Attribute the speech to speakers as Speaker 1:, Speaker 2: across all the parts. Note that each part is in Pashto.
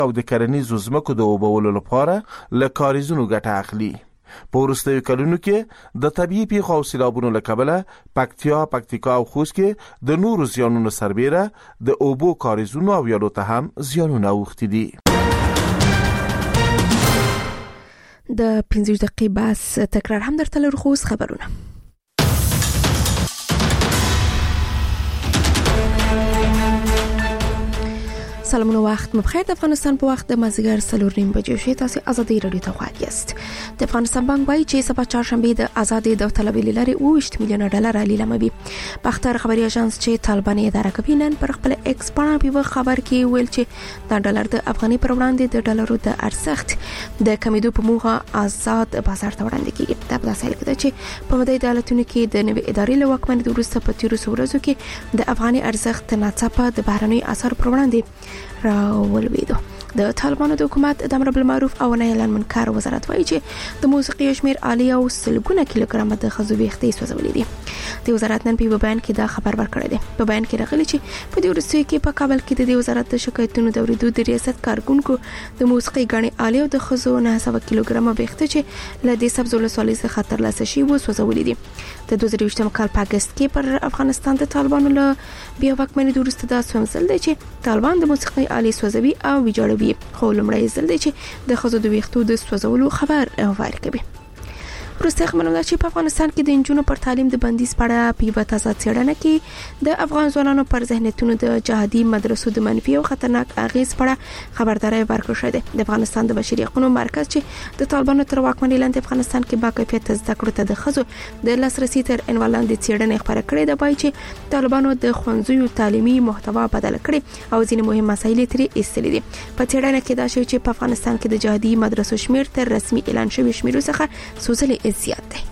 Speaker 1: او د کرنیزو ځمکو د اوبولو لپاره له کاریزونو ګټه اخلي. په وروستیو کلونو کې د طبیعي پیښو او سیلابونو له کبله پکتیکا او خوست کې د نورو زیانونو سربیره د اوبو کاریزونو او ویالو ته هم زیانونه اوښتي دي.
Speaker 2: د 15 دقیقې بس تکرار هم درته لرو. خو خبرونه سلامونه وخت مبخیر. د افغانستان په وخت د مازیګر 4:30 بجې شوي. تاسو ازادي رادیو ته غواړئ یاست. د افغانستان بانک وايي چې سبا چهارشنبه د آزادي داوطلبۍ لارې 20 میلیون ډالر لیلاموي. باختر خبري اژانس چې طالبان اداره کوي نن پر خپل ایکس باندې په خبر کې ویل چې د ډالر د افغاني پر وړاندې د ډالرو د ارزښت د کمیدو په موخه آزاد بازار ته وړاندې کیږي. دا په داسې حال کې ده چې په مدعي دولتونو کې د نوې ادارې له واکمنۍ وروسته په تیرو ورځو کې د افغاني ارزښت ناڅاپه د بهرنۍ اثر پر وړاندې راولويدو. د طالبانو د حکومت د امر بالمعروف او نهي عن المنکر وزارت وايي چې د موسیقي شمیر عالی او سلګونه کیلوګرام د خزو ویختې سوځولې دي. د وزارت نن په بیان کې دا خبر ورکړی دی. په بیان کې راغلي چې په دې ورځو کې په کابل کې د وزارت د شکایتونو د اوریدو د ریاست کارکونکو د موسیقي غني عالی او د خزو 900 کیلوګرام ویختې چې له دې سبز ولسوالۍ څخه خطر لاسه شي و سوځولې دي. د 2023 کال په اگست کې پر افغانستان د طالبانو له بیا واکمنۍ وروسته دا سومزل دی چې طالبان د موسیقي عالی سوځوي او ویجاړوي. خو لمړی ځل دی چې د خزو د ویختو د سوځولو خبر ورکوي. وروسته خبرونه چې په افغانستان کې د انجونو پر تعلیم د بندیز په اړه په یوه تازه څېړنه کې د افغان ځوانانو پر ذهنیتونو د جهادي مدرسو د منفي او خطرناک اغیز په اړه خبرداري ورکړل شوې ده. د افغانستان د بشري حقوقو مرکز چې د طالبانو تر واکمنۍ لاندې افغانستان کې با کیفیت زده کړو ته د خزو د لاسرسي تر عنوان لاندې څېړنه خبره کړې ده. وایي چې طالبانو د ښوونځیو تعلیمي محتوا بدل کړي او ځینې مهم مسایل ترې ایستلې دي. په څېړنه کې دا شوی چې په افغانستان کې د جهادي مدرسو شمیر تر رسمي اعلان شوی شمیرو څخه سوزلې زیات دی.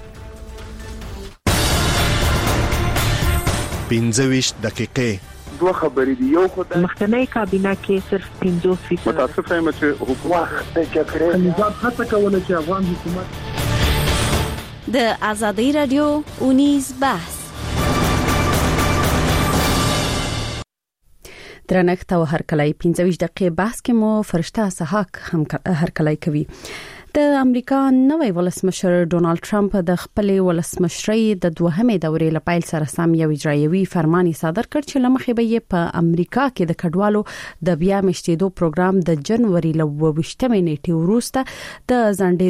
Speaker 3: 15 دقیقې
Speaker 4: دوه خبرې دي. یو خو د
Speaker 5: مخکنی کابینه کې صرف 50%
Speaker 4: متاسفه یم چې حکومت د جګړې
Speaker 6: نظام هڅه کوله چې افغان حکومت
Speaker 7: د آزادي رادیو اونیز بحث
Speaker 8: درنښت او هرکلی 15 دقیقې بحث کې مو فرشته سحاق هم هرکلی کوي. د امریکا نوی ولسمشر ډونالد ټرمپ د خپل ولسمشرۍ د دوهمې دورې لپاره سره سم یو اجرایوي فرمان صادر کړ چې لمخې به یې په امریکا کې د کډوالو د بیا مشتېدو پروګرام د جنوري ل 28 نیټې وروسته د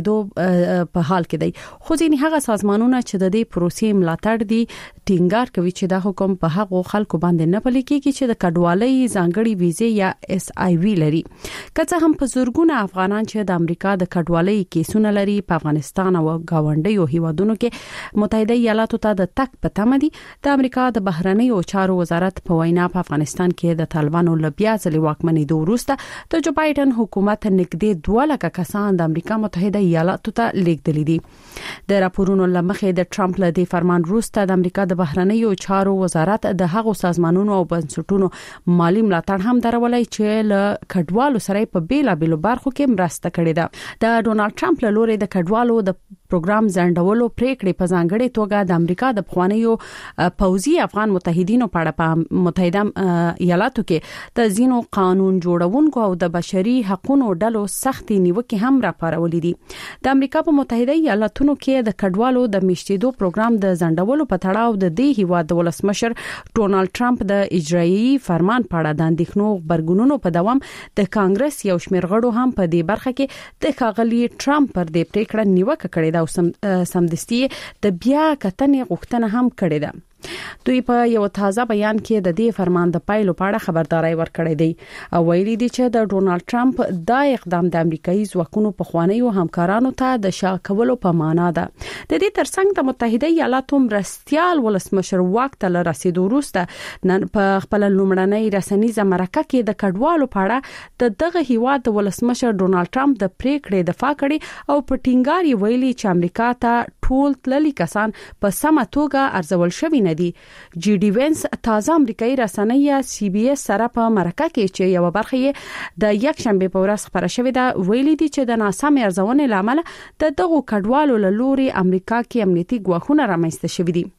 Speaker 8: ځنډېدو په حال کې دی. خو ځینې هغه سازمانونه چې د دې پروسې ملاتړ دي ټینګار کوي چې دا حکم په هغو خلکو باندې نه پلي کیږي چې د کډوالۍ ځانګړي ویزې یا SIV لري. که څه هم په زورګونه افغانان چې د امریکا د کډوالۍ کیسونه لري په افغانستان او گاونډیو هیوادونو کې متحده ایالاتو ته د تک په تمه دي. د امریکا د بهرنیو چارو وزارت په وینا په افغانستان کې د طالبانو له بیا ځلې واکمنۍ وروسته د جو بایدن حکومت نږدې 2 لک کسان د امریکا متحده ایالاتو ته لیږدلي دي. د راپورونو لمخې د ټرمپ له دې فرمان وروسته د امریکا د بهرنیو چارو وزارت د هغو سازمانونو او بنسټونو مالی ملاتړ هم درولای چې له کډوالو سره په بیلابېلو برخو کې مرسته کړې ده. د ډونالد ټرمپ له لوري د کډوالو د پروګرام ځنډولو پریکړې په ځانګړې توګه د امریکا د پخوانیو پوځي افغان متحدینو په اړه په متحده ایالاتو کې د ځینو قانون جوړونکو او د بشري حقوقو ډلو سختي نیوکې هم راپارولې دي. د امریکا په متحده ایالاتونو کې د کډوالو د میشتېدو پروګرام د ځنډولو په تړاو د دې هیواد د ولسمشر ډونالد ټرمپ د اجرایي فرمان په اړه د اندېښنو خبرګونونو په دوام د کانګرس یو شمېر غړو هم په دې برخه کې د ښاغلي ټرمپ پر دې پریکړه نیوکه کړې ده او سمدستي د بیا کتنې غوښتنه هم کړې ده. دوی په یو تازه بیان کې د دې فرمان د پایلو په اړه خبرداري ورکړې دي او ویلي دي چې د ډونالد ټرمپ دا اقدام د امریکایي ځواکونو په خوانیو همکارانو ته د شا کولو په معنا ده. د دې ترڅنګ د متحده ایالاتو مرستيال ولسمشر واک ته رسیدو وروسته نن په خپل لومړنۍ رسنیزه مرکه کې د کډوالو په اړه د دغه هیواد د ولسمشر ډونالد ټرمپ د پریکړې دفاع کړې او په ټینګار یې ویلي چې امریکا ته ټول تللي کسان په سمه توګه ارزول شوي نه دي. جی ډي وینس تازه امریکایي رسنۍ CBS سره په مرکه کې چې یو برخه یې د یک شنبه په ورځ خبره شوې ده ویلي دي چې د ناسم ارزونې لامل د دغو کډوالو له لوري امریکا کې امنیتي ګواښونه رامنځته شوي دي.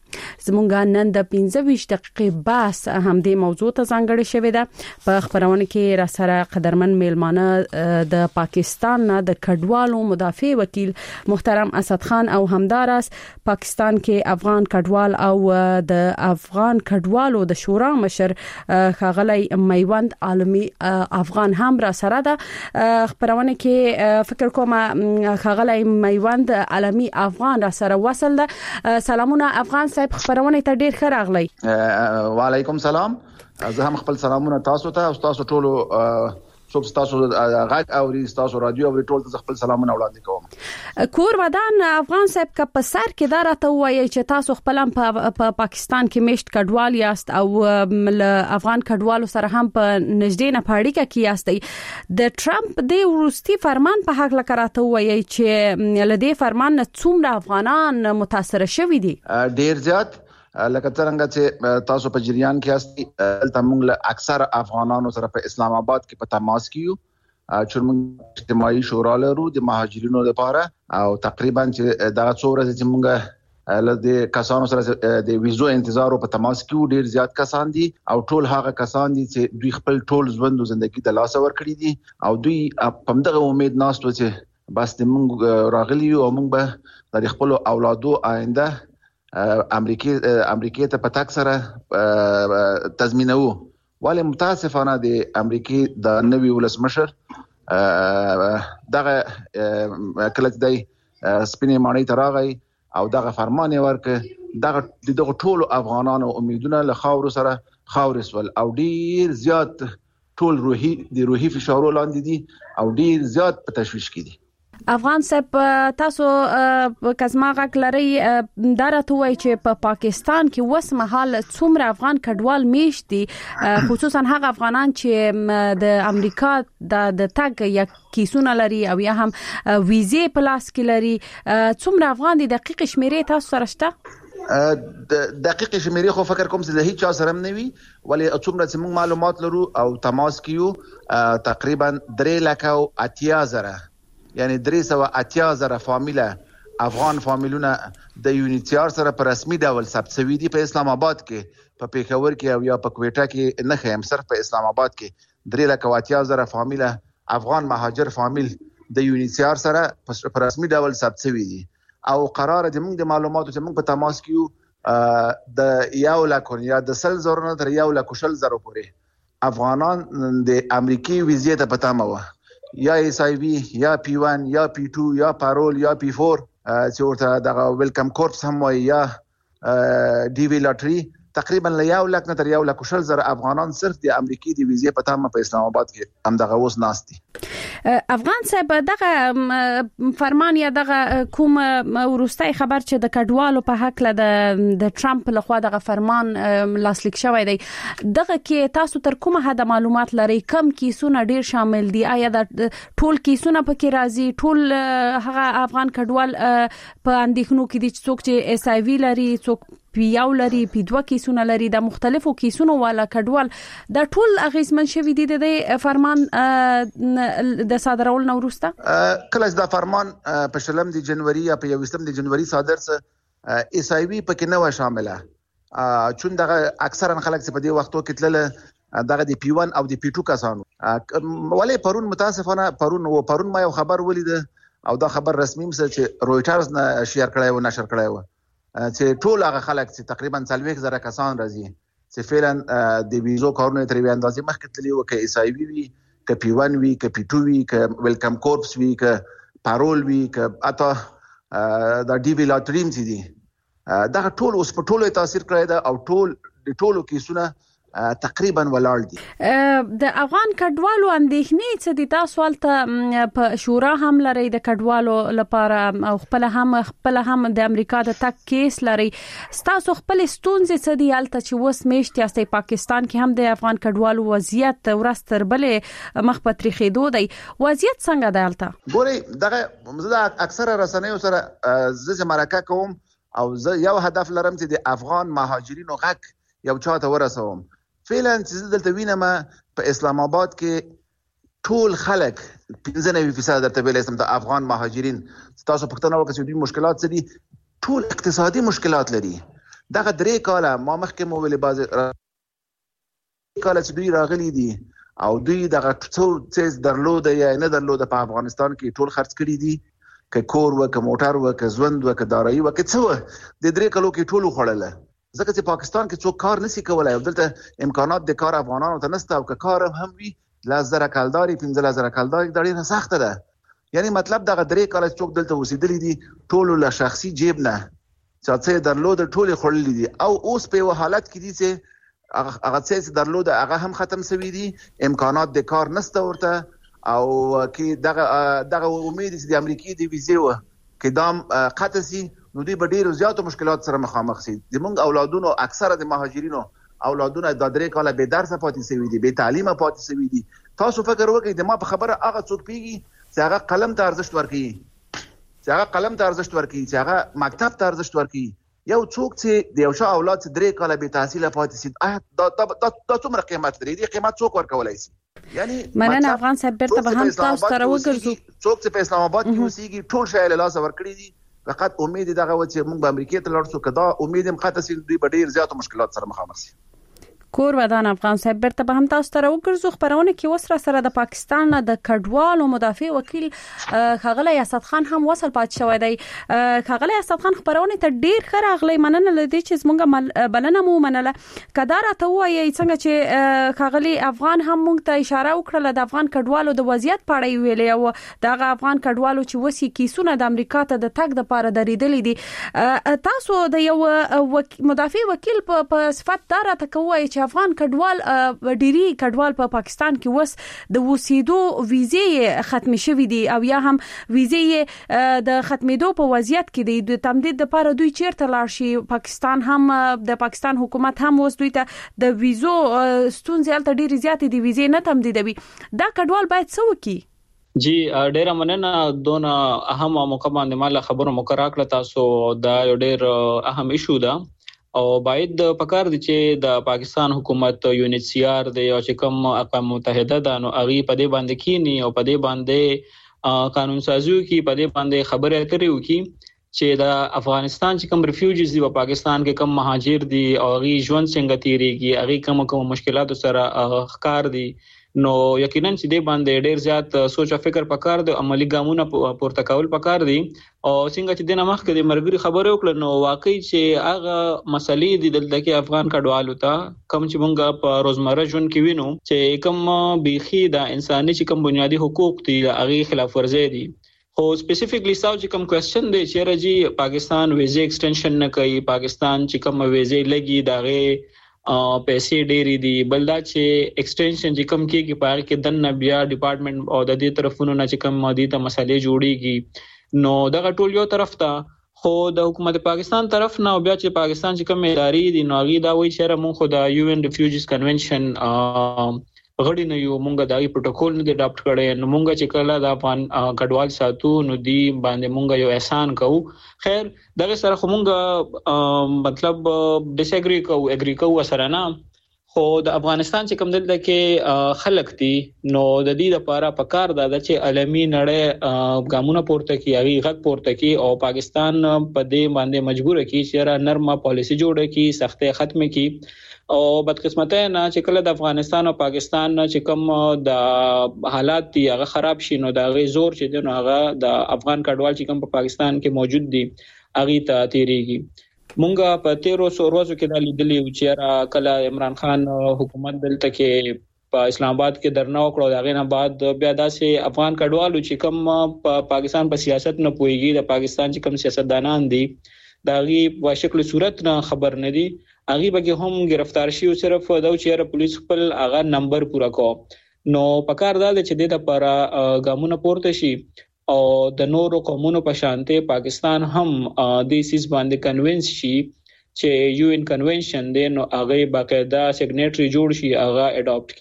Speaker 8: زمونږ نن د 15 دقیقې بحث هم د موضوع ته ځانګړی شوی ده. په خبرونه کې را سره قدرمن میلمانه د پاکستان نه د کډوالو مدافع وکیل محترم اسد خان او همدارس پاکستان کې افغان کډوال او د افغان کډوالو د شورا مشر خاغلی میوند عالمي افغان هم را سره ده. خبرونه کې فکر کوم خاغلی میوند عالمي افغان را سره وصل ده. سلامونه افغان صاحب، خبرونه ته ډیر ښه راغلی.
Speaker 9: وعلیکم سلام. زه هم خپل سلامونه تاسو ته او تاسو ټولو څوک تاسو غږ او تاسو رادیو او ټول ته خپل سلامونه وړاندې کوم.
Speaker 8: کور ودان افغان صاحب کا په سر کې دا راته وایي چې تاسو خپل په پاکستان کې میشت کډوال یاست او افغان کډوالو سره هم په نږدې نه پاړیکه کې یاست. د ټرمپ د وروستي فرمان په حق لکراته وایي چې لدې فرمان څومره افغانان متاثر شوي دي؟
Speaker 9: ډیر زیات. لکه څنګه چې تاسو په جریان کې یاست، تمونږ له اکثر افغانانو سره په اسلام آباد کې په تماس کې یو چې موږ اجتماعي شورا لرو د مهاجرینو لپاره او تقریبا چې دا څو ورځې چې موږ له کسانو سره د ویزو انتظار په تماس کې ډیر زیات کسان دي او ټول هغه کسان دي چې دوی خپل ټول ژوند او ژوندۍ د لاس ور کړی دي او دوی په دغه امید ناست و چې بس موږ راغلی او موږ به د خپل اولادو آینده امریکای ته پتاک سره تضمینو. ولی متاسفانه د امریکای د نوی ولسمشر دغه کله د سپینې ماڼۍ ته راغی او دغه فرمان ورکړ، دغه ټول افغانانو امیدونه له خاور سره خاور سول او ډیر زیات ټول روحي فشارو لاندې دي او ډیر زیات په تشویش کې دي.
Speaker 8: افغان صاحب تاسو کزما غک لري دارته وای چې په پاکستان کې وس مهال څومره افغان کډوال میشتي، خصوصا هغه افغانان چې د امریکا د تګ یا کیسونه لري او یا هم ویزې په لاس کې لري، څومره افغان دي؟ دقیق شمیرې تاسو سره شته؟
Speaker 9: دقیق شمیرې خو فکر کوم چې د هیڅ چا سره نه وي، ولی څومره چې موږ معلومات لرو او تماس کیو تقریبا 3,80,000 یعنی 380,000 فامیله افغان فامیلونه د یونیتیار سره په رسمي ډول ثبت شوي دي په اسلام آباد کې، په پیښور کې او یا په کوټه کې نه خیم، صرف په اسلام آباد کې 380,000 فامیله افغان مهاجر فامیل د یونیتیار سره په رسمي ډول ثبت شوي دي او قرار د موږ د معلوماتو چې موږ په تماس کیو د 1 لک یا د 100,000 تر 1,40,000 پورې افغانان د امریکای ویزې ته پتا مو یا SIV یا P1 یا P2 یا پارول یا P4 چې ورته دغه ویلکم کورپس هم وایي یا DV لاټري، تقریبا له 1 لک نه تر 1,40,000 افغانان صرف د امریکای د ویزې په تمه په اسلام آباد کې هم دغه اوس ناست دي.
Speaker 8: افغان صاحب دغه فرمان یا دغه کوم ورستۍ خبر چې د کډوالو په حق له د ټرمپ لخوا دغه فرمان لاسلیک شوی دی، دغه کې تاسو تر کومه حد معلومات لري؟ کم کیسونه ډیر شامل دي؟ آیا د ټول کیسونه پکې راځي؟ ټول هغه افغان کډوال په اندېښنو کې دي چې څوک چې SIV لري، څوک P1 لري، P2 کیسونه لري، د مختلفو کیسونو والا کډوال دا ټول اغیزمن شوی دي د فرمان د صادرول نو وروسته؟
Speaker 9: کله دا فرمان په 20 د جنوري یا په 20 د جنوري صادر سه SIV پکې نه و شامله، چون دغه اکثرا خلک چې په دې وختو کې تلل دغه د P1 او د P2 کسانو، ولی پرون متاسفانه پرون ما یو خبر ولید او دا خبر رسمي مس چې رويټرز نه شیر کړی و نشر کړی و چې ټول هغه خلک چې تقریبا 40,000 کسان راځي چې فعلا د ویزو کارونه تر وی اندازې مخکې تللی و، که SIV وي، که P1 وي، که P2 وي، که ویلکم کورپس وي، که پارول وي، که اته د DV لاټریم چې دي، دا ټول اوس په ټولو تاثیر کړی دا او ټولو کیسونه تقریبا ولاړ دي.
Speaker 8: د افغان کډوالو اندېښنې څه دي؟ تاسو ولته په شورا هم لري د کډوالو لپاره او خپل هم د امریکا د تک کیس لري، تاسو خپل ستونزې څه دي هلته چې وس میشت یاستئ؟ پاکستان کې هم د افغان کډوالو وضعیت ورځ تر بلې مخ په تریخېدو دی، وضعیت څنګه دی هلته؟
Speaker 9: ګورئ دغه زه اکثره رسنیو سره زه مرکه کوم او زه یو هدف لرم چې د افغان مهاجرینو حق یو چاته ورسوم. فعلا چې دلته وینم په اسلام آباد کې ټول خلک 95% درته ویل اسم د افغان مهاجرین، تاسو پښتنه وکړئ چې دوی مشکلات څه دي، ټول اقتصادي مشکلات لري، دغه 3 کاله ما مخکې مو ویلې باز کاله چې دوی راغلي دي او دوی دغه څه درلود یا نه درلود په افغانستان کې ټول خرڅ کړي دي، که کور و که موټر و که ژوند و که دارایی و که څه و، د 3 کالو کې ټول خوړله. ځکه چې پاکستان کې څوک کار نشي کولای او دلته امکانات د کار افغانانو ته نشته، او که کار هم وي 10,000 کلداري 15,000 کلداري دا ډېره سخته ده. یعنی مطلب دغه 3 کال څوک دلته اوسېدلی دي ټول له شخصي جیب نه څه درلود ټول خړلې دي، او اوس په حالت کې دي چې هغه څه درلود هغه هم ختم شوی دي، امکانات د کار نشته ورته، او کې دغه امید چې د امریکای د ویزې و کې دام قطع شي نو دوی به ډېر زیاتو مشکلات سره مخامخ شي. زموږ اولادونو اکثره د مهاجرینو اولادونه د 3 کال به درس پاتې شوی دي، به تعلیم پاتې شوی دي. تاسو فکر وکړئ د ما په خبره هغه څوک پیږي چې هغه قلم ته ارزښت ورکړي، چې هغه قلم ته ارزښت ورکړي، چې هغه مکتب ته ارزښت ورکړي. یو څوک چې د یو شا اولاد 3 کال به تحصیل پاتې شي دا څومره قیمت لري؟ دې قیمت څوک ورکولای شي؟ یعنی
Speaker 8: مننه افغان صاحب بیرته به هم تاسو ته راوګرځو.
Speaker 9: څوک چې په اسلام آباد کې اوسېږي ټول شی له لاسه ورکړي دي، فقط امید دغه و چې موږ به امریکای ته لاړ شو، کدا امید هم قطع شي دوی به ډېر زیاتو مشکلات سره مخامخ شي.
Speaker 8: کور ودان افغان صاحب بیرته به هم تاسو ته راوګرځو. خبرونه کې وسره سره د پاکستان د کډوالو مدافع وکیل خاغلی اسد خان هم وصل پات شوی دی. خاغلی اسد خان خبرونه ته ډیر ښه راغلی، مننه لدی چې زمونږ بلنه مو منله. کدار ته وایي څنګه چې خاغلی افغان هم مونږ ته اشاره وکړه د افغان کډوالو د وضعیت په اړه ویلې، او دغه افغان کډوالو چې وسی کیسونه د امریکا ته د تګ د پاره درېدلې دي. تاسو د یو مدافع وکیل په صفت دار ته کوی چې افغان کډوال ډيري کډوال په پاکستان کې وس د وسیدو ویزې ختم شوې دي او یا هم ویزې د ختمېدو په وضعیت کې دي. د تمدید لپاره دوی چیرته لاړ شي؟ پاکستان هم د پاکستان حکومت هم اوس دوی ته د ویزو ستونزې الته ډېری زیاتې دي، ویزې نه تمدیدوي. دا کډوال باید څه وکړي؟
Speaker 10: جی ډیره مننه دون اهم موقع باندې مال خبرو مقرره کړه. تاسو دا یو ډیر اهم ایشو ده او باید د پکار دي چې د پاکستان حکومت UNHCR د یو چې کوم اقوام متحده د نو اغي په دې باندې کینی او په دې باندې قانون سازي کی په دې باندې خبره اترې وکي چې د افغانستان چې کوم ریفیوجیز دي په پاکستان کې کوم مهاجر دي او اغي ژوند څنګه تیریږي، اغي کوم مشکلات سره ښکار دي، نو یقینا چې دې باندې ډیر زیات سوچ او فکر پکار دي، عملی ګامونه پورته کول پکار دي. او څنګه چې دنه مخکې د مرګري خبره وکړه نو واقعي چې هغه مسلې دي دلته کې افغان کډوالو ته کوم چې مونږ په روزمره ژوند کې وینو چې کوم بيخي د انساني چې کوم بنیادی حقوق دي هغه خلاف ورزي دي. خو سپیسیفیکلی ساو چې کوم کوېسچن دی چې راځي پاکستان ویزه ایکسټنشن نه کوي، پاکستان چې کوم ویزه لګي داغه پیسې ډېری دي، بل دا چې ایکسټنشن چې کوم کېږي په هغه کې دنه بیا ډپارټمنټ او د دې طرفونو نه چې کوم مادي ته مسلې جوړيږي، نو دغه ټول یو طرف ته. خو د حکومت پاکستان طرف نه بیا چې پاکستان چې کوم ادارې دي نو هغه دا وایي چې موږ خو د UN Refugees Convention غړي نه یو، مونږ دغه پروتوکول نه اډاپټ کړی، نو مونږ چې کله د افغان کډوال ساتو نو دی باندې مونږ یو احسان کوو. خیر دغه سره خو مونږ مطلب ډیس اګری کوو، اګری کوو سره نه. خو د افغانستان چې کوم دلته کې خلک دي نو د دې لپاره پکار ده چې عالمي نړۍ ګامونه پورته کوي، هغه غږ پورته کوي او پاکستان په دې باندې مجبور کوي چې نرمه پالیسی جوړه کړي، سختۍ ختم کړي. او بدقسمته نه چې کله د افغانستان او پاکستان چې کوم د حالات دي هغه خراب شي نو دا غي زور چې دی نو هغه د افغان کډوال چې کوم په پاکستان کې موجود دي هغه ته تیریږي. مونږه په 1300 ورځو کې د لیدلې چې کله عمران خان حکومت دلته کې په اسلام آباد کې درنه وکړو، دا غینه بعد بیا داسې افغان کډوالو چې کوم په پاکستان په سیاست نه پويږي، د پاکستان چې کوم سیاستدانان دي دا غي په شکل صورت نه خبر نه دي، هغه به هم گرفتار شي او صرف دا چې پولیس خپل هغه نمبر پورا کو. نو پکار دا چې د لپاره ګامونه پورته شي او د نورو قومونو په شانته پاکستان هم د سیس باندې کنوینس شي چې UN کنونشن دی نو هغه باقاعده سیګنیټری جوړ شي، هغه اډاپټ کی.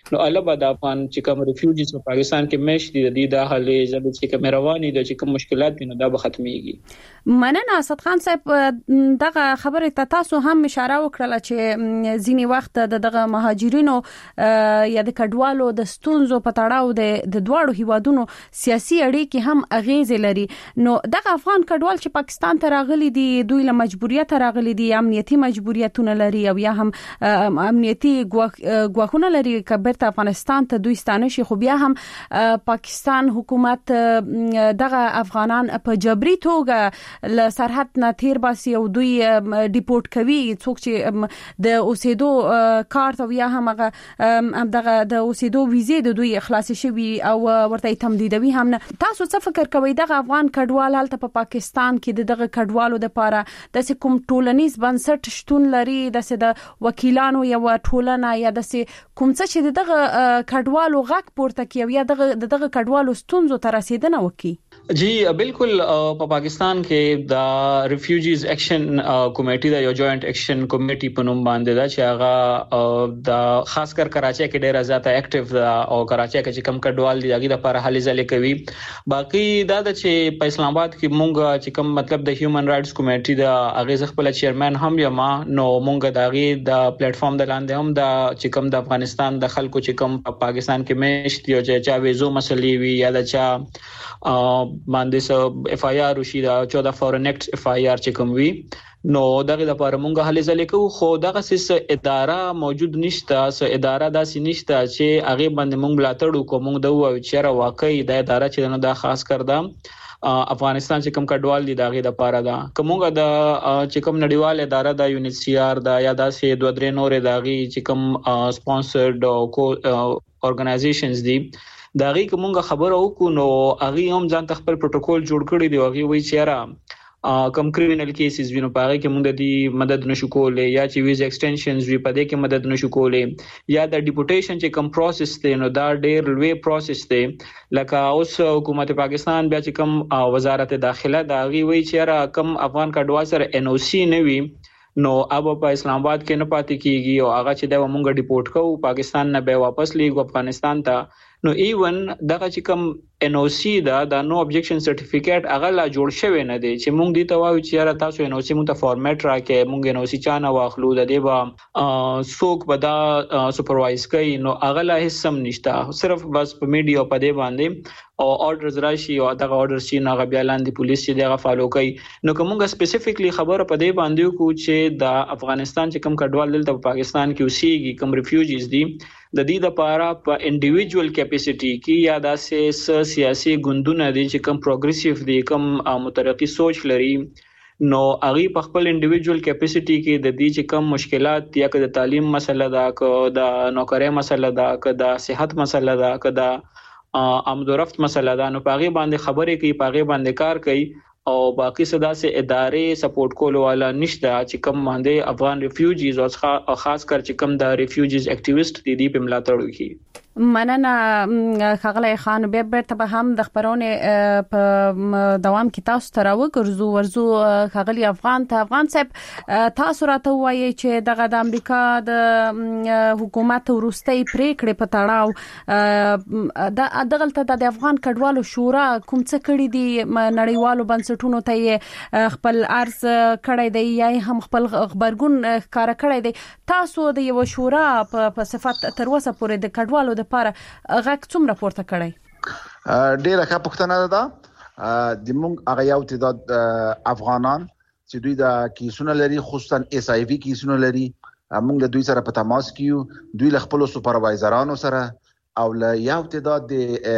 Speaker 10: نو البته د افغان چې کوم ریفیوجیز په پاکستان کې مشتي د دې د حالې ځل چې کوم رواني د چې کوم مشکلات دي نو دا به ختميږي.
Speaker 8: مننه اسد خان صاحب دغه خبره ته تاسو هم اشاره وکړه چې ځینی وخت دغه مهاجرینو یا د کډوالو د ستونزو په تړاو د دواړو هیوادونو سیاسي اړیکې هم اغیز لري. نو دغه افغان کډوال چې پاکستان ته راغلي دي دوی له مجبوریت راغلي دي امنیتي مجبوریتونه لري او یا هم امنیتي ګواښونه لري کبر افغانستان ته دوی ستانه شي خو بیا هم پاکستان حکومت دغه افغانان په جبري توګه له سرحد نه تیر باسي او دوی ډیپورت کوي څوک چې د اوسېدو کارت او یا هم دغه د اوسېدو ویزه د دوی خلاص شوی او ورته تمدیدوي هم نه. تاسو څه فکر کوئ دغه افغان کډوال هلته په پاکستان کې دغه کډوالو د لپاره د کوم ټولنیز بنسټ شتون لري د وکیلانو یا ټولنه یا د کوم څه چې دغه کډوالو غږ پورته کوي یا دغه کډوالو ستونزو ته رسیدنه وکړي؟
Speaker 10: جی بالکل په پاکستان کې د ریفیوجیز اکشن کمیټي د یو جوائنٹ اکشن کمیټي په نوم باندې دا چې هغه د خاص کر کراچي کې ډېر زیاته اکټیو ده او کراچي کې چې کم کډوال دي هغه د لپاره حل ځلې کوي. باقي دا چې په اسلام آباد کې مونږ چې کم مطلب د هیومن رائټس کمیټي د هغه خپل چیرمن هم یم نو مونږ د هغه د پلیټ فارم د لاندې هم د چې کم د افغانستان د خلکو چې کم په پاکستان کې مشت یو چې ویزو مسلې وی یا د چا باندې سو اف آی آر وشي دا 14 فورن ایکټ اف آی آر چې کوم وی نو دغه لپاره مونږه هلي ځلې کو خو دغه سیس اداره موجود نشته سو اداره داسې نشته چې هغه باندې مونږ ملاتړ وکړو مونږ د وایو چې را واقعي د اداره چې نو دا خاص کړدا افغانستان چې کوم کډوال دي دغه لپاره دا کومه د چې کوم نړیوال اداره د یو ان ایچ سی آر دا یا د سه دوه درې نور دغه چې کوم سپانسرډ او اورګنایزیشنز دي دغه کومه خبره وکړو نو هغه هم ځان خپل پروتوکول جوړ کړی دی هغه وی چې را کم کریمینل کیسز وینو پاره کې موږ د دې مدد نشو کولای یا چې ویز ایکسټنشنز وی پدې کې مدد نشو کولای یا د ډیپورټیشن چې کم پروسس دی نو دا ډېر لوی پروسس دی لکه اوس حکومت پاکستان بیا چې کم وزارت داخله دا غي وی چې را کم افغان کډوال سره ان او سی نه وی نو اب په اسلام آباد کې نه پاتې کیږي او هغه چې دا مونږ ډیپورت کوو پاکستان نه به واپس لیږو افغانستان ته نو ایون دغه چې کوم ان او سی دا نو ابجیکشن سرټیفیکیټ هغه لا جوړ شوی نه دی چې مونږ دې ته وایو چې را تاسو ان او سی مونږ ته فارمیټ راکې مونږ ان او سی چانه واخلو د دې با سوق بدا سپروایز کوي نو هغه لا هیڅ سم نشته صرف بس په میډیا په دې باندې او آرډرز راشي او دغه آرډر شي نه غو لاندې پولیس چې دغه فالو کوي نو کومه سپیسیفیکلی خبره په دې باندې کو چې د افغانستان چې کوم کډوال دلته په پاکستان کې اوسېږي کوم ریفیوجیز دي د دې لپاره په انډیویډوال کیپاسټي کې یا د سیاسي ګوندونه دي چې کوم پروګریسیو دي کوم مترقی سوچ لري نو هغه په خپل انډیویډوال کیپاسټي کې د دې چې کوم مشکلات یا د تعلیم مسله ده که د نوکری مسله ده که د صحت مسله ده که د آمد و رفت مسله ده نو پاغي باندې خبرې کوي پاغي باندې کار کوي او باقی صدا سے ادارې سپورټ کول والا نشته چې کوم باندې افغان ریفیوجیز او خاص کر چې کوم د ریفیوجیز اکټیویسټ دي په ملاتړ وکړي.
Speaker 8: مننه خغلی خان به برته به هم د خبرونه په دوام کې تاسو ته راوګرځو خغلی افغان صاحب تاسو راته وایي چې د امریکا د حکومت ورستۍ پریکړې په تړاو دغلته د افغان کډوالو شورا کوم څه کړی دي نړیوالو بنسټونو ته خپل عرض کړی دی یا هم خپل خبرګون ښکارا کړی دی تاسو د یو شورا په صفت تر اوسه پورې د کډوالو د لپاره غږ څومره پورته کړی؟
Speaker 9: ډیره ښه پوښتنه ده د موږ هغه یو تعداد افغانان چې دوی د کیسونه لري خصوصا اس آی وی کیسونه لري موږ د دوی سره په تماس کې دوی له خپل سپروایزرانو سره او له یو تعداد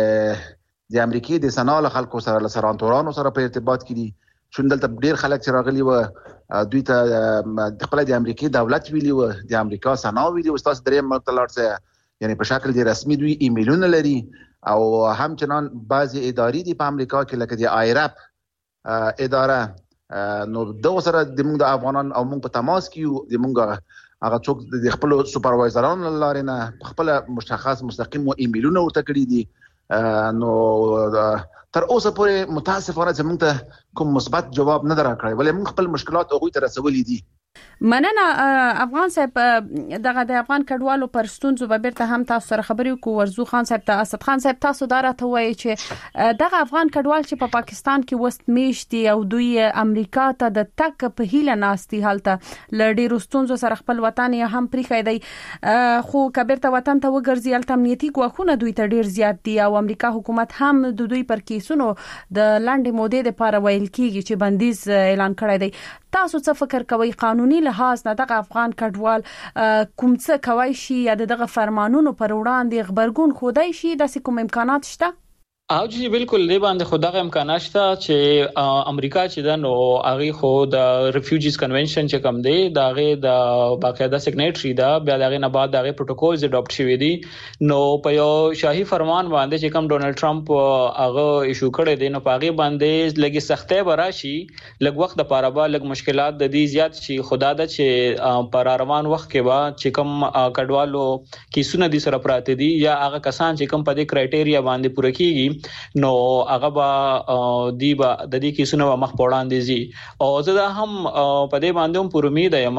Speaker 9: د امریکای د سناله خلکو سره له سرانتورانو سره په ارتباط کې دي چې دلته ډیر خلک چې راغلي و دوی ته د خپل د امریکای دولت ویلي و د امریکا سنا ویلي و تاسو درې ملت سره یعنی په شکل دی رسمي دوی ایمیلونه لري او همچنان بعضی ادارې دي په امریکا کې لکه د آیرپ اداره نو د سره د موږ د افغانان او موږ په تماس کې د موږ هغه څوک د خپل سپروایزرانو لاره نه خپل مشخص مستقیم و ایمیلونه ورته کړی دي نو تر اوسه پورې متاسفانه چې موږ ته کوم مثبت جواب نه درکړی ولې موږ خپل مشکلات هغه ته رسولې دي.
Speaker 8: مننه افغان صاحب دغه د افغان کډوالو پر ستونزو به بیرته هم تاسو سره خبرې وکړو. ورزو خان صاحب ته اسد خان صاحب تاسو دا راته وایي چې دغه افغان کډوال چې په پاکستان کې وست میشتي او دوی امریکا ته د تک په هیله ناستي حالت لړډي رستونزو سره خپل وطن یې هم پریخي دی، خو کبرته وطن ته وګرځي الته امنیتي ګواښونه دوی ته ډیر زیات دي او امریکا حکومت هم د دوی پر کیسونو د لاندې مودې لپاره ویل کیږي چې بندیز اعلان کړی دی. تاسو څه فکر کوئ قانوني لحاظ نه دغه افغان کډوال کوم څه کوي شي یا دغه فرمانونو پر وړاندې خبرګون خودای شي د کوم امکانات شته؟
Speaker 10: او جی بالکل دی باندې خدای امکانات شته چې امریکا چې د نو هغه خو د ریفیوجیز کنونشن چې کوم دی دا هغه د باقاعده سیګنیټری دا بیا دغه نه بعد دغه پروتوکولز اډاپټ شوی دي. نو په یو شاهي فرمان باندې چې کوم ډونلډ ټرمپ هغه ایشو کړی دی نو پاغي باندې لګي سختۍ براشي لګ وخت د پاره با لګ مشکلات د دې زیات شي. خدا د چې پر روان وخت کې با چې کوم کډوالو کیسونه دي سره پراته دي یا هغه کسان چې کوم په دې کرایټیریا باندې پوره کیږي نو هغه با دی با د دې کیسونو مخ پوړاندې زی او زه دا هم په دې باندې هم پر امید یم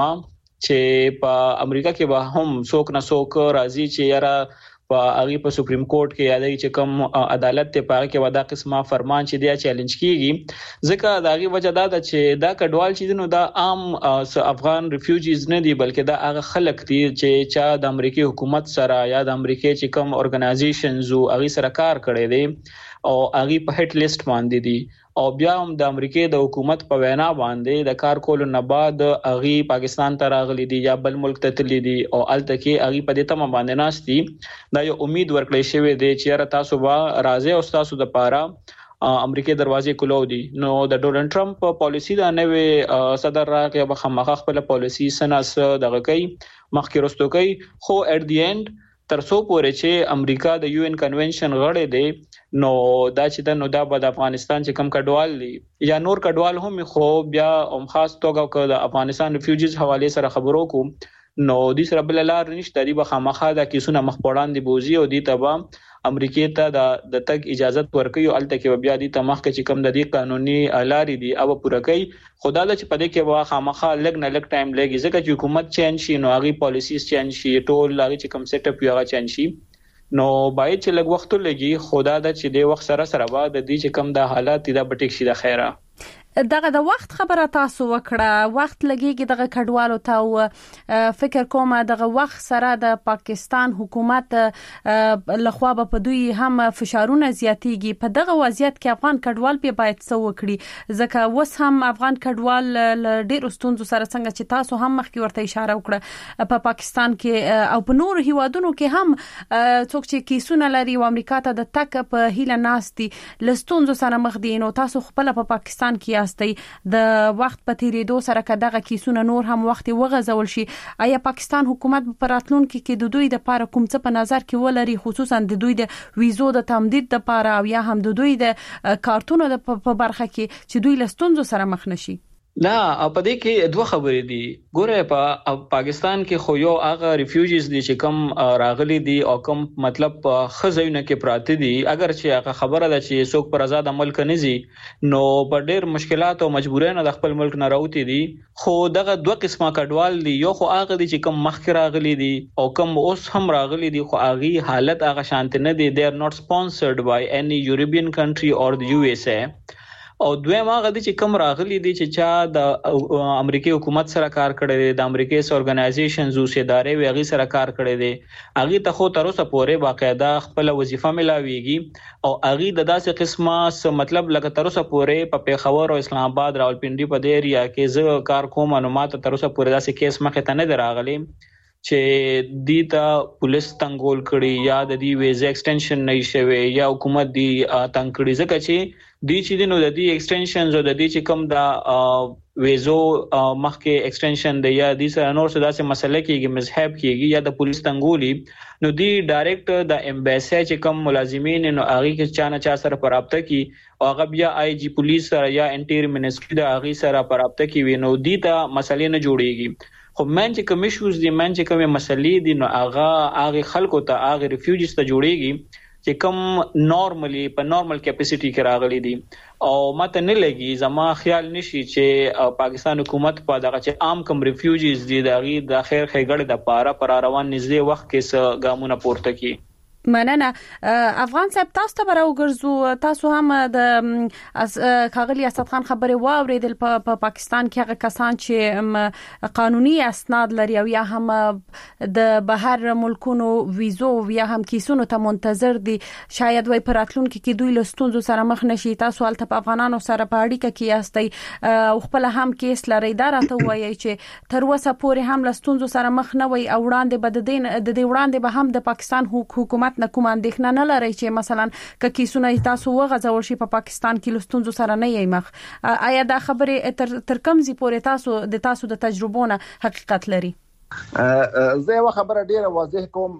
Speaker 10: چې په امریکا کې به هم څوک نه څوک راځي چې یاره په هغه په سپریم کورټ کې یادای چې کوم عدالت ته پاره کې ودا قسمه فرمان چې دی چیلنج کیږي ځکه دا غي وجه دا چې دا کډوال چې نو دا عام افغان ریفیوجیز نه دي بلکې دا هغه خلک دي چې چا د امریکای حکومت سره یا د امریکای چې کوم اورګنایزیشنز او هغه سره کار کړی دي او هغه په هټ لیست باندې دي او بیا هم د امریکای د حکومت په وینا باندې د کار کولو نه بعد هغه پاکستان ته راغلي دي یا بل ملک ته تللي دي او الته کې هغه په دې تمه باندې ناشتي دا یو امید ورکړی شوی دی چې را تاسو با راځي او تاسو د پاره امریکای دروازې کولو دي. نو د ډونلډ ټرمپ پالیسی دا نوې صدر راغی به خامخا خپل پالیسی سناس دغه کوي مخکې رستو کوي خو اټ دی اند ترڅو پورې چې امریکا د یو ان کنونشن غړی دی نو دا چې د نو دا د افغانستان چې کم کډوال دي یا نور کډوال هم خو بیا خاص توګه د افغانستان ریفیوجیز حواله سره خبرو کو نو د سره بل لار نشته دی به خامخا د کیسونه مخ پوړاندې بوزي او دی تبا امریکای ته د تک اجازه ورکړي او الته کې بیا د تمخ کې کم د دې قانوني لارې دي او پوره کوي خدا د چې پدې کې وا خامخا لګ نه لګ ټایم لګي ځکه چې حکومت چینج شي نو هغه پالیسیز چینج شي ټول هغه چې کم سیټ اپ یو چینج شي نو باید چې لګ وخت لګي خدا د چې د وخت سره با د دې چې کم د حالات د بټیک شي د خیره
Speaker 8: دغه د وخت خبره تاسو وکړه وخت لګيږي دغه کډوالو ته فکر کوم دغه وخت سره د پاکستان حکومت لخوا په دوی هم فشارونه زیاتېږي په دغه وضعیت کې افغان کډوال په باید څه وکړي ځکه وس هم افغان کډوال ډېر ستونزو سره څنګه چې تاسو هم مخکې ورته اشاره وکړه په پاکستان کې او په نور هیوادونو کې هم څوک چې کیسونه لري او امریکا ته د تک په هیله ناستي لستونزو سره مخ دي نو تاسو خپل په پاکستان کې د وخت په تیریدو سره کداغه کیسونه نور هم وخت وغځول شي آیا پاکستان حکومت په راتلونکو کې د دوی د لپاره کوم څه په نظر کې ولري خصوصا د دوی د ویزو د تمدید لپاره او یا هم د دوی د کارتونو په برخه کې چې دوی لستونزو سره مخ نشي؟
Speaker 10: نه په دې کې دوه خبرې دي ګوره په پاکستان کې خو یو هغه ریفیوجیز دي چې کم راغلي دي او کم مطلب خزونه کې پراته دي اگر چې هغه خبره ده چې څوک پر آزاد عمل کوي نو په ډېر مشکلات او مجبورانه د خپل ملک نه راوتی دي خو دغه دوه قسمه کډوال دي یو خو هغه دي چې کم مخکې راغلي دي او کم اوس هم راغلي دي خو هغه حالت هغه شانت نه دي they are not sponsored by any European country or the USA او دویم هغه دي چې کوم راغلي دي چې چا د امریکای حکومت سره کار کړی دی د امریکای سره اورګنایزیشنز او ادارې وغیرہ سره کار کړی دی هغه ته خو تر اوسه پورې باقاعده خپل وظیفه ملاويږي او هغه د داسې قسمه مطلب لکه تر اوسه پورې په پیښور او اسلام آباد راولپنډي په دې ایریا کې زه کار کوم معلومات تر اوسه پورې داسې کیس مخه ته نه دراغلي چې دیتا پولیس تنګول کړي یا د دې ویزه ایکسټنشن نه شوي یا حکومت دی تنګ کړي ځکه چې دی چې نو د دې ایکسټنشنز او د دې چې کوم دا ویزو مخکې ایکسټنشن دی یا د سره نور څه داسې مسله کېږي مذهب کېږي یا د پولیس تنګولي نو دی ډایرکټ د امبیسي چې کوم ملازمین نو هغه کې چا سره پرابطه کی او هغه بیا آی جی پولیس سره یا انټیر منسټری د هغه سره پرابطه کی وینو دی ته مسلې نه جوړيږي خو من چې کوم ایشوز دي من چې کوم مسلې دي نو هغه خلکو ته هغه ریفیوجیز ته جوړيږي چې کوم نورمالي په نورمال کیپاسټي کې راغلي دي او ماته نه لګي زما خیال نشي چې پاکستان حکومت په دغه چې عام کم ریفیوجیز دي دغه د خیر خېګړې د پاره پر روان نږدې وخت کې ګامونه پورته کی.
Speaker 8: مننه. افغان صاحب تاسو ته راوګرځو، تاسو هم د خاغلی اسد خان خبره واوریدل په پاکستان کې هغه کسان چې قانوني اسناد لري او یا هم د بهر ملکونو ویزو یا هم کیسونو ته منتظر دي، شاید وای پراتلونکو کې دوی لستونزو سره مخ نشي. تاسو البته په افغانانو سره په اړیکه کې یاستئ او خپل هم کیس لري، دا راته وایي چې تر اوسه پورې هم لستونزو سره مخ نه وي او وړاندې به د دې وړاندې به هم د پاکستان حکومت نه کوم اندېښنه نه لري چې مثلا ک کیسونه تاسو وغځول شي په پاکستان کې لستونزو سره نه یې مخ. آیا دا خبره تر کوم ځای پورې تاسو د تجربونه حقیقت لري؟
Speaker 9: زه یو خبره ډیره واضح کوم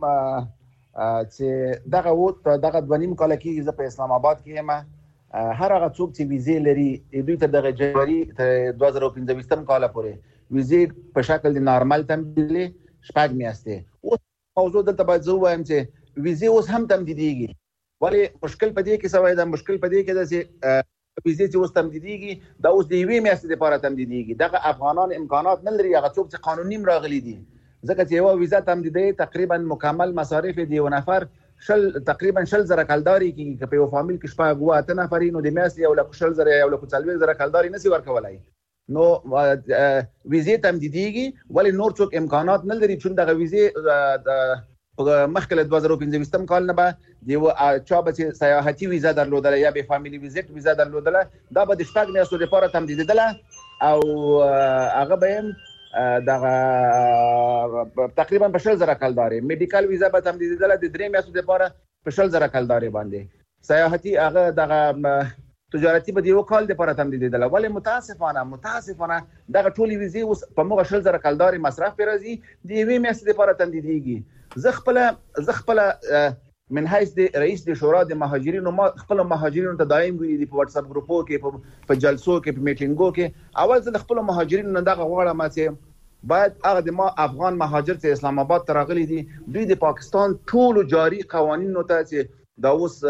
Speaker 9: چې دغه 2.5 کال کې زه په اسلام آباد کې یم. هر هغه څوک چې ویزې لري دوی ته د جنوري 2015 کال پورې ویزې په شکل د نارمل تمدیدلې 7 میاشتې. اوس موضوع دلته باید زه وایم چې ویزې اوس هم تمدیدېږي. ولی مشکل پدې کې سوای دا مشکل پدې کې دا چې ویزې چې اوس تمدیدېږي دا اوس د یوې میاشتې لپاره تمدیدېږي. دغه افغانان امکانات نه لري هغه څوک چې قانوني راغلي دي، ځکه چې یو ویزه تمدیدې تقریبا مکمل مصارف دی یو نفر تقریبا 10,000 کلداري کې په یو فامیل کې شپږ و اته نفرې نو د میاشتې یو لک 10,000 یو لک 40,000 کلداري نسی ورکولای. نو ویزې تمدیدېږي ولی نور څوک امکانات نه لري چې دغه ویزې مخکله 2015 کال نه به دیو چا به سیاحتي ویزا درلودله یا به فامیلی ویزیت ویزا درلودله دا به د 7 میاشتو لپاره تمدیدېدله او هغه به دغه تقریبا په 10,000 کلداري. میډیکل ویزا به تمدیدېدله د 3 میاشتو لپاره په 10,000 کلداري باندې. سیاحتي هغه دغه تجارتي به دیو کال لپاره تمدیدېدله. ولی متاسفانه دغه ټولي ویزې اوس په موږ 10,000 کلداري مصرف پیرازي د یوې میاشتې لپاره تمدیدېږي. زه خپل من حیث د رئیس د شورا د مهاجرینو ما خپل مهاجرینو ته دایم ویلي په واتس اپ ګروپو کې په جلسو کې په میټینګو کې اول زه خپل مهاجرینو نه دغه غواړم چې باید هغه د ما افغان مهاجر چې اسلام آباد ته راغلي دي دوی د پاکستان ټول جاری قوانینو ته چې دا اوس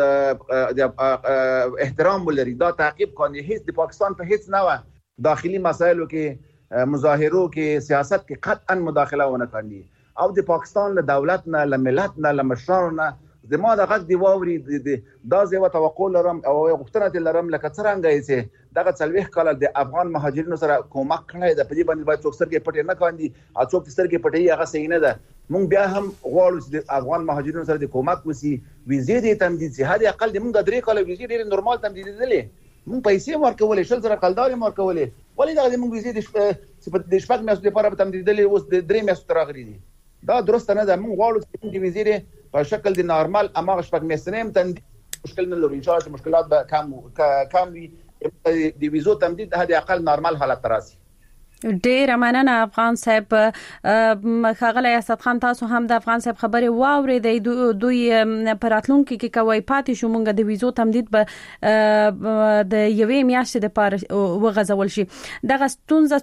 Speaker 9: احترام ولري، دا تعقیب کوي. هیڅ د پاکستان په هیڅ نه داخلي مسایلو کې مظاهرو کې سیاست کې قطعا مداخله ونه کوي او د پاکستان له دولت نه له ملت نه له مشرانو نه زما د غږ دی واوري دا زه توقع لرم او غوښتنه لرم لکه څنګه چې دغه 40 کال د افغان مهاجرینو سره کومک کړی د پدې باندې باید څوک سرګې پټې نه کاندي او څوک سرګې پټې هغه صحیح نه ده. مونږ بیا هم غواړو چې د افغان مهاجرینو سره د کومک وسی ویزې دې تمدید سي. هدا اقل د مونږ 3 کال ویزې ډېر نورمال تمدیدېدلې، مونږ پیسې ورکولې 10,000 کلداري ورکولې ولې دا د مونږ ویزې د شپږ میاشتو لپاره تمدیدېدلې اوس د 3 میاشتو راغلي دي. دا درست نه ده. مونږ غواړو چې د ویزې په شکل د نارمال اماغه شپږ میاشتې هم تمدید مشکل نه لري. ان شاء الله مشکلات به کم وي. د ویزو تمدید هدا اقل نارمال حالت تراسي.
Speaker 8: ډیر مننه افغان صاحب. خاغلی اسد خان تاسو هم د افغان صاحب خبره واورېدې. دوی پراتلونکو کې کوي پاتې شو مونږ د ویزو تمدید به د یوې میاشتې لپاره وغځول شي. دغه ستونزه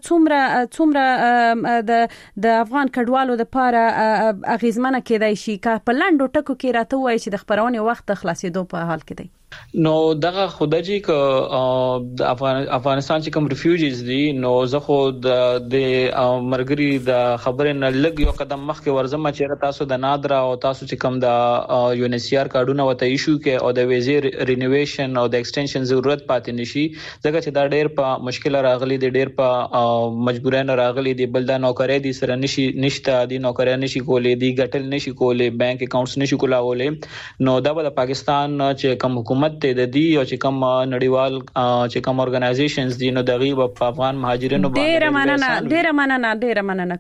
Speaker 8: څومره د افغان کډوالو لپاره اغیزمنه کېدای شي که په لاندو ټکو کې راته وایي چې د خبرونې وخت خلاصېدو په حال کې دی؟
Speaker 10: نو دغه خدای چې د افغانستان چې کوم ریفیوجیز دي نو زه خو د مرګري د خبرې نه لګ یو قدم مخکې ورزم چې تاسو د نادرا او تاسو چې کوم د یونیسیار کارډونه وته ایشو کې او د ویزې رینیویشن او د ایکسټنشن ضرورت پاتې نشي ځکه چې دا ډېر په مشکل راغلي دي، ډېر په مجبورانه راغلي دي. بل د نوکرۍ دي سره نشته دي، نوکرۍ نشي کولې دي، ګټل نشي کولې، بانک اکاونټس نشي کولای. نو دا د پاکستان چې کوم حکومت ته د دی او چې کوم نړیوال چې کوم اورګنایزیشنز دي نو دغه په افغان مهاجرینو باندې
Speaker 8: ډیر مننه.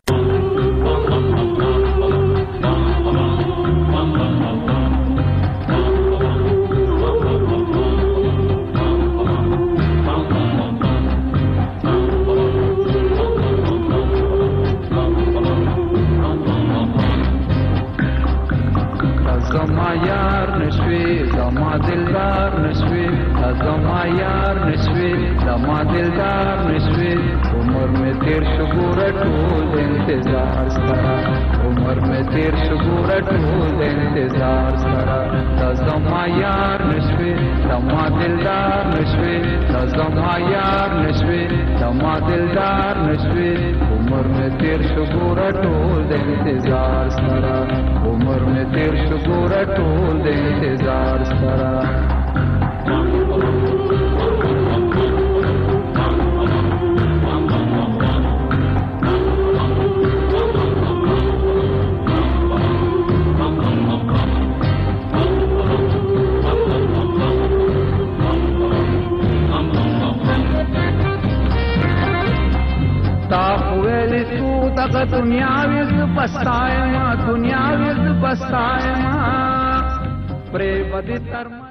Speaker 11: زما یار نشوي زما دلدار نشوي زما یار نشوي زما دلدار نشوي عمر میں تیر شګور ټول انتظار سره عمر میں تیر شګور ټول انتظار سره زما یار نشوي زما دلدار نشوي زما یار نشوي زما دلدار نشوي عمر میں تیر شګور ټول انتظار سره عمر میں تیر شګور ټول انتظار سره دغه دنیا وز پستایم دنیا وز پستایم پرې ودی تر